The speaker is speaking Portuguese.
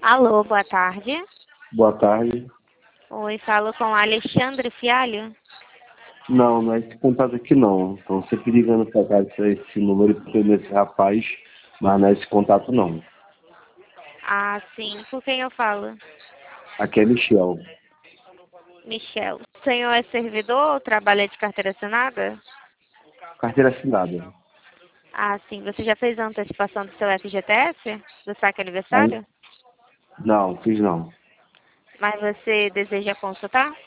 Alô, boa tarde. Boa tarde. Oi, falo com Alexandre Fialho. Não, não é esse contato aqui não. Estão sempre ligando para cá esse número desse rapaz, mas não é esse contato não. Ah, sim. Com quem eu falo? Aqui é Michel. Michel. O senhor é servidor ou trabalha de carteira assinada? Carteira assinada. Ah, sim. Você já fez a antecipação do seu FGTS? Do saque Aí, aniversário? não, fiz não. Mas você deseja consultar?